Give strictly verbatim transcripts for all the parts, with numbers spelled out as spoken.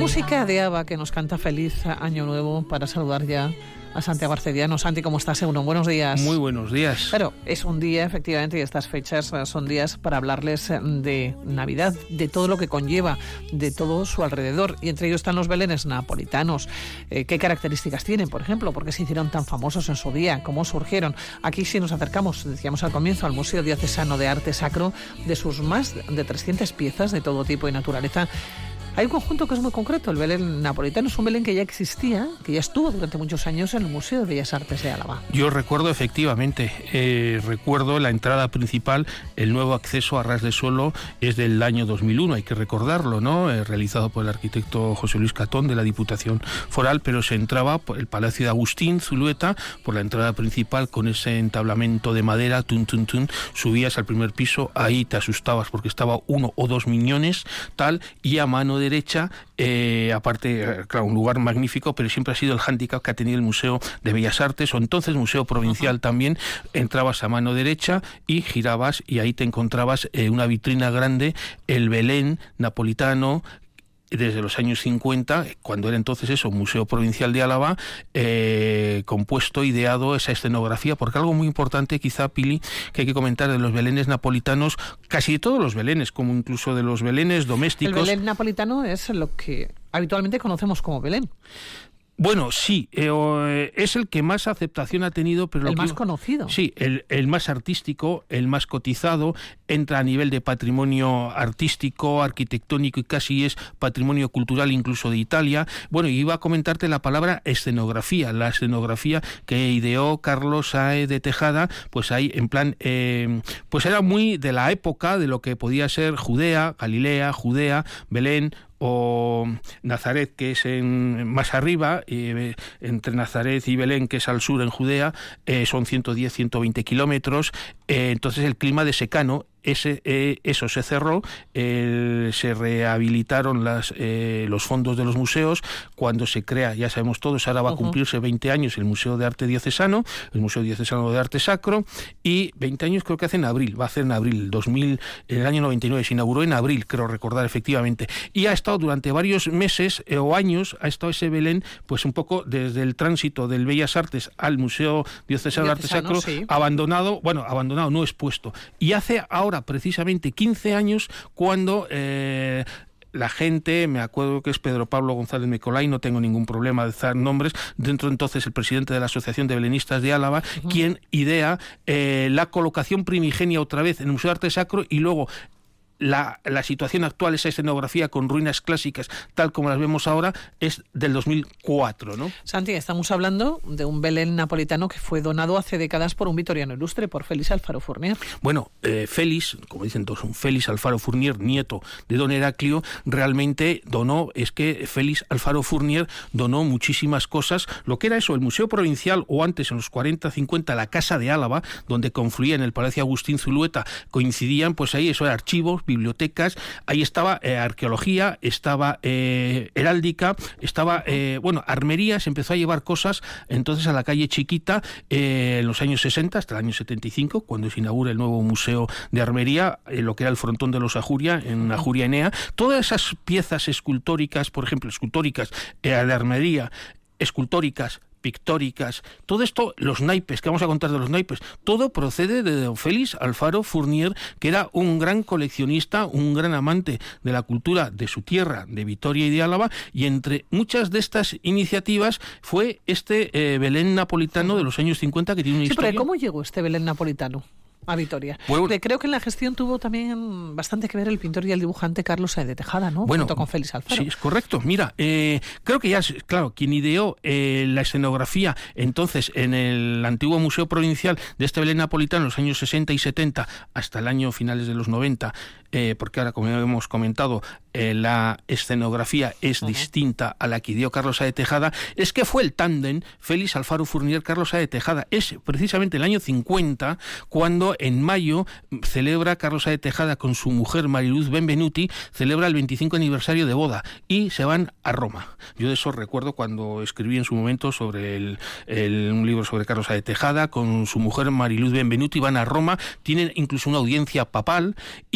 música de ABBA que nos canta Feliz Año Nuevo para saludar ya a Santiago Arcediano. Santi, ¿cómo estás? Uno, buenos días. Muy buenos días. Claro, es un día, efectivamente, y estas fechas son días para hablarles de Navidad, de todo lo que conlleva, de todo su alrededor. Y entre ellos están los belenes napolitanos. Eh, ¿Qué características tienen, por ejemplo? ¿Por qué se hicieron tan famosos en su día? ¿Cómo surgieron? Aquí sí nos acercamos, decíamos al comienzo, al Museo Diocesano de Arte Sacro, de sus más de trescientas piezas de todo tipo y naturaleza. Hay un conjunto que es muy concreto, el Belén napolitano. Es un Belén que ya existía, que ya estuvo durante muchos años en el Museo de Bellas Artes de Álava. Yo recuerdo efectivamente, eh, recuerdo la entrada principal, el nuevo acceso a ras de suelo es del año dos mil uno, hay que recordarlo, ¿no? Eh, realizado por el arquitecto José Luis Catón de la Diputación Foral, pero se entraba por el Palacio de Agustín, Zulueta, por la entrada principal con ese entablamento de madera, tun, tun, tun, subías al primer piso, ahí te asustabas porque estaba uno o dos miñones, tal, y a mano derecha, eh, aparte, claro, un lugar magnífico, pero siempre ha sido el hándicap que ha tenido el Museo de Bellas Artes, o entonces Museo Provincial. Uh-huh. También, entrabas a mano derecha y girabas y ahí te encontrabas eh, una vitrina grande, el Belén napolitano, desde los años cincuenta, cuando era entonces eso, Museo Provincial de Álava, eh, compuesto, ideado esa escenografía, porque algo muy importante, quizá, Pili, que hay que comentar de los belenes napolitanos, casi de todos los belenes, como incluso de los belenes domésticos. El belén napolitano es lo que habitualmente conocemos como Belén. Bueno, sí, eh, es el que más aceptación ha tenido, pero el lo más que, conocido. Sí, el, el más artístico, el más cotizado, entra a nivel de patrimonio artístico, arquitectónico y casi es patrimonio cultural incluso de Italia. Bueno, y iba a comentarte la palabra escenografía, la escenografía que ideó Carlos Sáez de Tejada, pues ahí en plan, eh, pues era muy de la época de lo que podía ser Judea, Galilea, Judea, Belén, o Nazaret, que es en, más arriba, eh, entre Nazaret y Belén, que es al sur en Judea, eh, son ciento diez, ciento veinte kilómetros, eh, entonces el clima de secano, ese, eh, eso se cerró, eh, se rehabilitaron las, eh, los fondos de los museos, cuando se crea, ya sabemos todos, ahora va a cumplirse veinte años el Museo de Arte Diocesano, el Museo Diocesano de Arte Sacro, y veinte años creo que hace en abril, va a hacer en abril, dos mil, en el año noventa y nueve, se inauguró en abril, creo recordar efectivamente, y ha estado durante varios meses eh, o años, ha estado ese Belén, pues un poco desde el tránsito del Bellas Artes al Museo Diocesano de Arte Sacro, sí. abandonado, bueno, abandonado, no expuesto, y hace ahora precisamente quince años cuando eh, la gente, me acuerdo que es Pedro Pablo González Mecolay, no tengo ningún problema de dar nombres, dentro entonces el presidente de la Asociación de Belenistas de Álava, uh-huh. quien idea eh, la colocación primigenia otra vez en el Museo de Arte Sacro y luego La, la situación actual, esa escenografía con ruinas clásicas, tal como las vemos ahora, es del dos mil cuatro, ¿no? Santi, estamos hablando de un Belén napolitano que fue donado hace décadas por un vitoriano ilustre, por Félix Alfaro Fournier. Bueno, eh, Félix, como dicen todos, un Félix Alfaro Fournier, nieto de don Heraclio, realmente donó, es que Félix Alfaro Fournier donó muchísimas cosas, lo que era eso, el Museo Provincial, o antes en los cuarenta, cincuenta, la Casa de Álava, donde confluía en el Palacio Agustín Zulueta, coincidían, pues ahí eso era archivos, bibliotecas, ahí estaba eh, arqueología, estaba eh, heráldica, estaba, eh, bueno, armería, se empezó a llevar cosas entonces a la calle Chiquita eh, en los años sesenta hasta el año setenta y cinco, cuando se inaugura el nuevo Museo de Armería, eh, lo que era el frontón de los Ajuria, en Ajuria Enea. Todas esas piezas escultóricas, por ejemplo, escultóricas, eh, de armería, escultóricas, pictóricas, todo esto, los naipes, que vamos a contar de los naipes, todo procede de don Félix Alfaro Fournier, que era un gran coleccionista, un gran amante de la cultura de su tierra, de Vitoria y de Álava, y entre muchas de estas iniciativas fue este eh, Belén napolitano de los años cincuenta, que tiene una sí, historia. Pero ¿cómo llegó este Belén napolitano a Vitoria? Bueno, creo que en la gestión tuvo también bastante que ver el pintor y el dibujante Carlos Sáez de Tejada, ¿no? Bueno, junto con Félix Alfaro. Sí, es correcto. Mira, eh, creo que ya, es, claro, quien ideó eh, la escenografía entonces en el antiguo Museo Provincial de este Belén napolitano en los años sesenta y setenta hasta el año finales de los noventa, eh, porque ahora, como hemos comentado, eh, la escenografía es uh-huh. distinta a la que ideó Carlos Sáez de Tejada, es que fue el tándem Félix Alfaro Fournier, Carlos Sáez de Tejada. Es precisamente el año cincuenta cuando en mayo celebra Carlos Sáez de Tejada con su mujer Mariluz Benvenuti, celebra el veinticinco aniversario de boda y se van a Roma. Yo de eso recuerdo cuando escribí en su momento sobre el, el, un libro sobre Carlos Sáez de Tejada, con su mujer Mariluz Benvenuti, van a Roma, tienen incluso una audiencia papal y entonces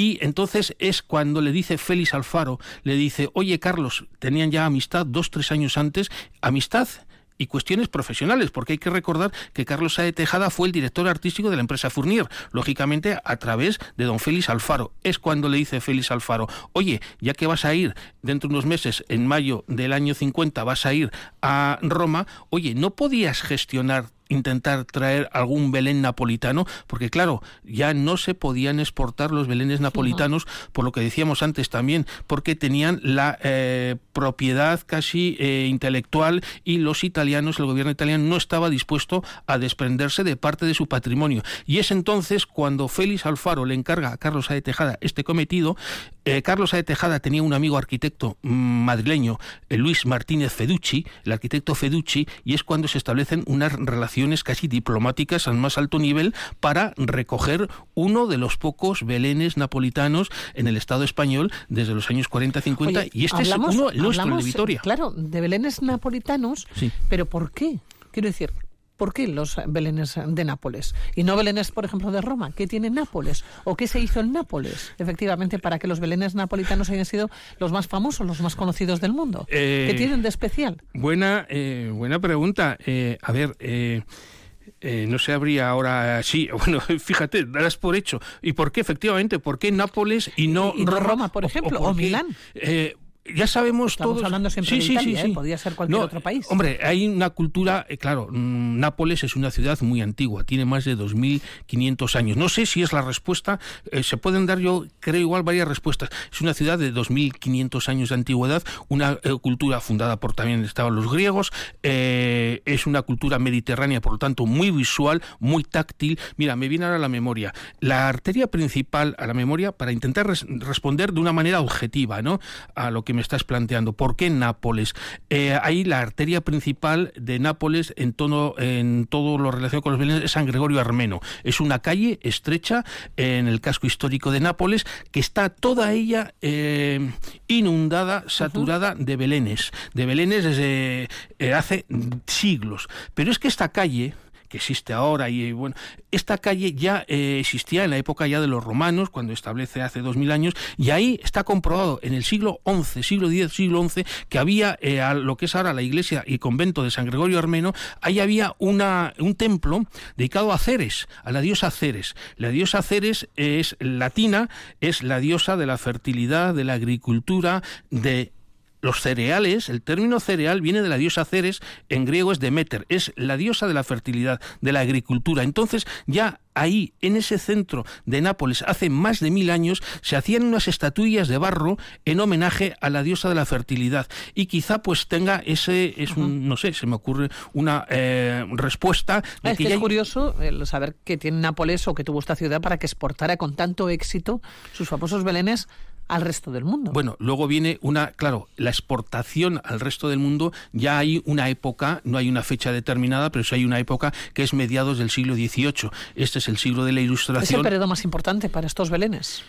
entonces es cuando le dice Félix Alfaro, le dice, oye Carlos, tenían ya amistad dos, tres años antes, amistad y cuestiones profesionales, porque hay que recordar que Carlos Sáez de Tejada fue el director artístico de la empresa Fournier, lógicamente a través de don Félix Alfaro. Es cuando le dice Félix Alfaro, oye, ya que vas a ir dentro de unos meses, en mayo del año cincuenta, vas a ir a Roma, oye, ¿no podías gestionar intentar traer algún Belén napolitano? Porque claro, ya no se podían exportar los belenes napolitanos, por lo que decíamos antes también, porque tenían la eh, propiedad casi eh, intelectual, y los italianos, el gobierno italiano no estaba dispuesto a desprenderse de parte de su patrimonio. Y es entonces cuando Félix Alfaro le encarga a Carlos Sáez de Tejada este cometido. eh, Carlos Sáez de Tejada tenía un amigo arquitecto mmm, madrileño, eh, Luis Martínez Feducci, el arquitecto Feducci, y es cuando se establecen unas relaciones casi diplomáticas al más alto nivel para recoger uno de los pocos belenes napolitanos en el Estado español desde los años cuarenta cincuenta. Oye, y este hablamos, es uno, el nuestro, hablamos, el de Vitoria. Claro, de belenes napolitanos, sí. Pero ¿por qué? Quiero decir, ¿por qué los belenes de Nápoles? Y no belenes, por ejemplo, de Roma. ¿Qué tiene Nápoles? ¿O qué se hizo en Nápoles? Efectivamente, para que los belenes napolitanos hayan sido los más famosos, los más conocidos del mundo. Eh, ¿Qué tienen de especial? Buena, eh, buena pregunta. Eh, a ver... Eh... Eh, no se habría ahora, sí, bueno, fíjate, darás por hecho. ¿Y por qué, efectivamente? ¿Por qué Nápoles y no, y, y no Roma, Roma, por ejemplo, o, o, o Milán? Eh, ya sabemos Estamos todos... hablando siempre sí, de Italia, sí, sí, ¿eh? sí. Podría ser cualquier no, otro país. Hombre, hay una cultura, eh, claro, mmm, Nápoles es una ciudad muy antigua, tiene más de dos mil quinientos años. No sé si es la respuesta, eh, se pueden dar, yo creo, igual varias respuestas. Es una ciudad de dos mil quinientos años de antigüedad, una eh, cultura fundada por también estaban los griegos, eh, es una cultura mediterránea, por lo tanto, muy visual, muy táctil. Mira, me viene ahora a la memoria, la arteria principal a la memoria, para intentar res- responder de una manera objetiva, ¿no?, a lo que me estás planteando. ¿Por qué Nápoles? Eh, ahí la arteria principal de Nápoles en, tono, en todo lo relacionado con los belenes es San Gregorio Armeno. Es una calle estrecha en el casco histórico de Nápoles que está toda ella eh, inundada, saturada uh-huh. de belenes. De belenes desde eh, hace siglos. Pero es que esta calle, que existe ahora, y bueno, esta calle ya eh, existía en la época ya de los romanos, cuando establece hace dos mil años, y ahí está comprobado en el siglo once, siglo diez, siglo once, que había eh, a lo que es ahora la iglesia y convento de San Gregorio Armeno, ahí había una, un templo dedicado a Ceres, a la diosa Ceres. La diosa Ceres es latina, es la diosa de la fertilidad, de la agricultura, de los cereales. El término cereal viene de la diosa Ceres, en griego es Deméter, es la diosa de la fertilidad, de la agricultura. Entonces, ya ahí, en ese centro de Nápoles, hace más de mil años, se hacían unas estatuillas de barro en homenaje a la diosa de la fertilidad. Y quizá pues tenga ese, es un, uh-huh. no sé, se me ocurre una eh, respuesta. De es que que ya es hay... curioso el saber que tiene Nápoles, o que tuvo esta ciudad, para que exportara con tanto éxito sus famosos belenes al resto del mundo. Bueno, luego viene una, claro, la exportación al resto del mundo. Ya hay una época, no hay una fecha determinada, pero sí hay una época que es mediados del siglo dieciocho. Este es el siglo de la Ilustración. ¿Es el periodo más importante para estos belenes?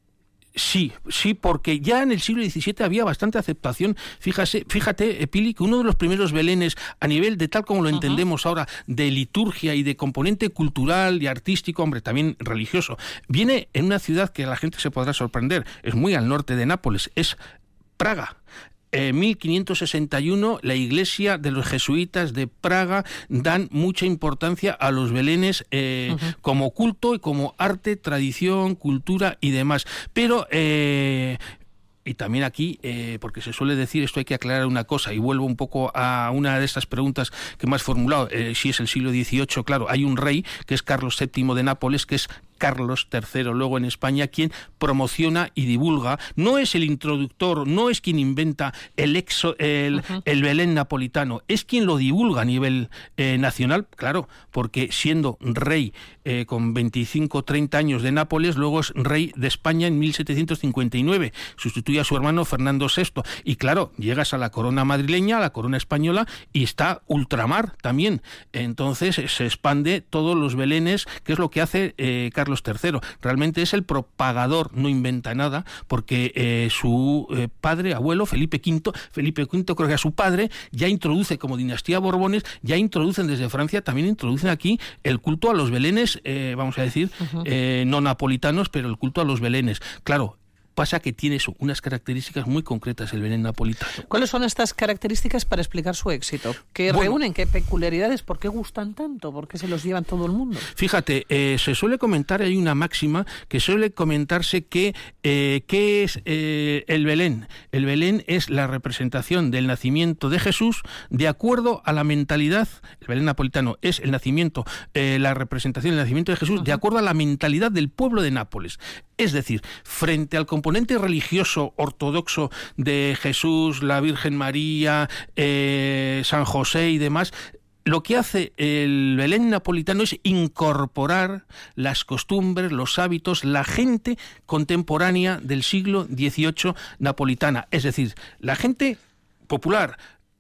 Sí, sí, porque ya en el siglo diecisiete había bastante aceptación. Fíjate, fíjate, Pili, que uno de los primeros belenes a nivel de tal como lo entendemos uh-huh. ahora, de liturgia y de componente cultural y artístico, hombre, también religioso, viene en una ciudad que a la gente se podrá sorprender, es muy al norte de Nápoles, es Praga. En mil quinientos sesenta y uno, la iglesia de los jesuitas de Praga dan mucha importancia a los belenes eh, uh-huh. como culto y como arte, tradición, cultura y demás. Pero... Eh, Y también aquí, eh, porque se suele decir, esto hay que aclarar una cosa, y vuelvo un poco a una de estas preguntas que me has formulado, eh, si es el siglo dieciocho, claro, hay un rey, que es Carlos séptimo de Nápoles, que es Carlos tercero, luego en España, quien promociona y divulga. No es el introductor, no es quien inventa el, exo, el, uh-huh. el Belén napolitano, es quien lo divulga a nivel eh, nacional, claro, porque siendo rey eh, con veinticinco, treinta años de Nápoles, luego es rey de España en mil setecientos cincuenta y nueve, sustituye a su hermano Fernando sexto, y claro, llegas a la corona madrileña, a la corona española, y está ultramar también. Entonces se expande todos los belenes, que es lo que hace eh, Carlos tercero. Realmente es el propagador, no inventa nada, porque eh, su eh, padre, abuelo, Felipe quinto, Felipe quinto, creo que a su padre, ya introduce como dinastía Borbones, ya introducen desde Francia, también introducen aquí el culto a los belenes, eh, vamos a decir, uh-huh. eh, no napolitanos, pero el culto a los belenes. Claro, Pasa que tiene eso, unas características muy concretas el Belén napolitano. ¿Cuáles son estas características para explicar su éxito? ¿Qué bueno, reúnen? ¿Qué peculiaridades? ¿Por qué gustan tanto? ¿Por qué se los llevan todo el mundo? Fíjate, eh, se suele comentar, hay una máxima que suele comentarse que eh, ¿qué es eh, el Belén? El Belén es la representación del nacimiento de Jesús de acuerdo a la mentalidad. El Belén napolitano es el nacimiento, eh, la representación del nacimiento de Jesús uh-huh. de acuerdo a la mentalidad del pueblo de Nápoles. Es decir, frente al componente religioso ortodoxo de Jesús, la Virgen María, eh, San José y demás, lo que hace el Belén napolitano es incorporar las costumbres, los hábitos, la gente contemporánea del siglo dieciocho napolitana. Es decir, la gente popular,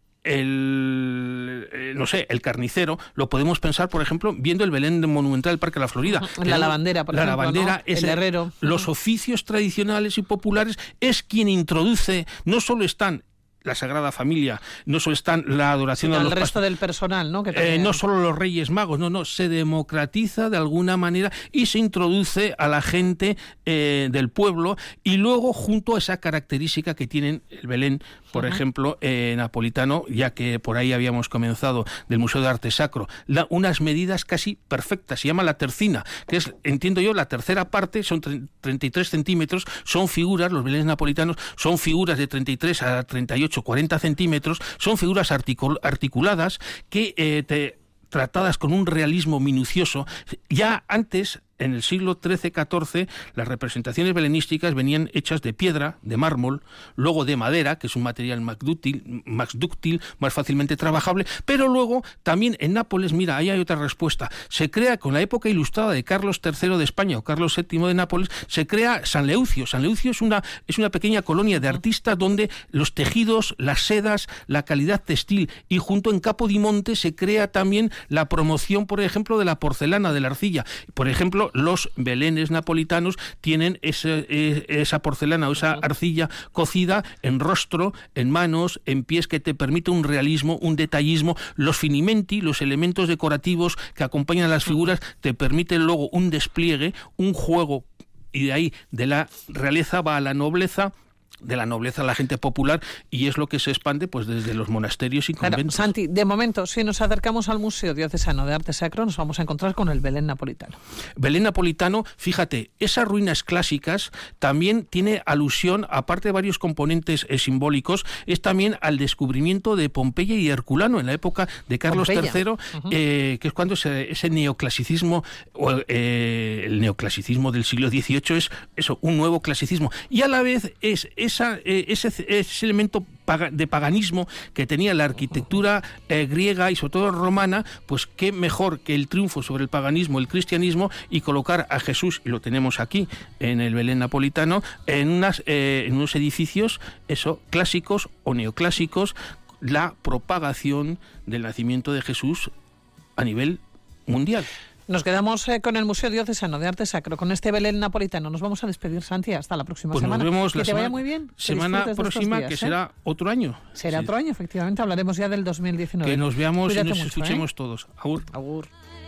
el eh, no sé, el carnicero, lo podemos pensar, por ejemplo, viendo el Belén monumental del Parque de la Florida. La lavandera, por la ejemplo, lavandera ¿no? es el herrero. Los oficios tradicionales y populares es quien introduce, no solo están la Sagrada Familia, no solo están la adoración sí, a los el resto del personal, ¿no? Que eh, no solo los Reyes Magos, no, no, se democratiza de alguna manera y se introduce a la gente eh, del pueblo, y luego junto a esa característica que tienen el Belén, por uh-huh. ejemplo, eh, napolitano, ya que por ahí habíamos comenzado, del Museo de Arte Sacro, la, unas medidas casi perfectas, se llama la tercina, que es, entiendo yo, la tercera parte, son treinta y tres centímetros, son figuras, los Belénes napolitanos son figuras de treinta y tres a treinta y ocho, cuarenta centímetros, son figuras articul- articuladas que eh, te, tratadas con un realismo minucioso. Ya antes, en el siglo trece catorce, las representaciones belenísticas venían hechas de piedra, de mármol, luego de madera, que es un material más dúctil, más dúctil, más fácilmente trabajable, pero luego también en Nápoles, mira, ahí hay otra respuesta, se crea con la época ilustrada de Carlos tercero de España o Carlos séptimo de Nápoles, se crea San Leucio. San Leucio es una, es una pequeña colonia de artistas donde los tejidos, las sedas, la calidad textil, y junto en Capodimonte se crea también la promoción, por ejemplo, de la porcelana, de la arcilla. Por ejemplo, los belenes napolitanos tienen ese, esa porcelana o esa arcilla cocida en rostro, en manos, en pies, que te permite un realismo, un detallismo. Los finimenti, los elementos decorativos que acompañan a las figuras, te permiten luego un despliegue, un juego, y de ahí de la realeza va a la nobleza, de la nobleza a la gente popular, y es lo que se expande pues desde los monasterios y conventos. Claro, Santi, de momento, si nos acercamos al Museo Diocesano de Arte Sacro, nos vamos a encontrar con el Belén napolitano. Belén napolitano, fíjate, esas ruinas clásicas también tiene alusión, aparte de varios componentes eh, simbólicos, es también al descubrimiento de Pompeya y Herculano en la época de Carlos Pompeya. tercero, uh-huh. eh, que es cuando ese, ese neoclasicismo, o, eh, el neoclasicismo del siglo dieciocho es eso, un nuevo clasicismo, y a la vez es, es Esa, eh, ese, ese elemento paga, de paganismo que tenía la arquitectura eh, griega y sobre todo romana, pues qué mejor que el triunfo sobre el paganismo, el cristianismo, y colocar a Jesús, y lo tenemos aquí en el Belén napolitano, en, unas, eh, en unos edificios eso, clásicos o neoclásicos, la propagación del nacimiento de Jesús a nivel mundial. Nos quedamos eh, con el Museo Diocesano de Arte Sacro, con este Belén napolitano. Nos vamos a despedir, Santi, hasta la próxima pues semana. Nos vemos que la te semana, vaya muy bien. Semana próxima, días, que ¿eh? será otro año. Será sí. otro año, efectivamente. Hablaremos ya del dos mil diecinueve. Que nos veamos Cuídate y nos mucho, escuchemos ¿eh? todos. Agur. Agur.